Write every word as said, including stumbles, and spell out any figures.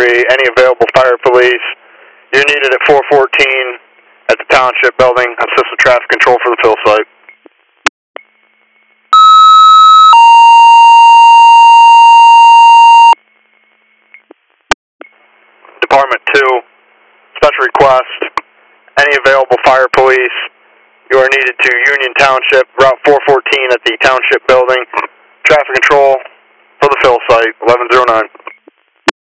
three, any available fire police. You're needed at four fourteen at the Township Building. Assist with traffic control for the fill site. Department two, special request, any available fire police. You are needed to Union Township, Route four fourteen at the Township Building. Traffic control for the fill site, eleven oh nine.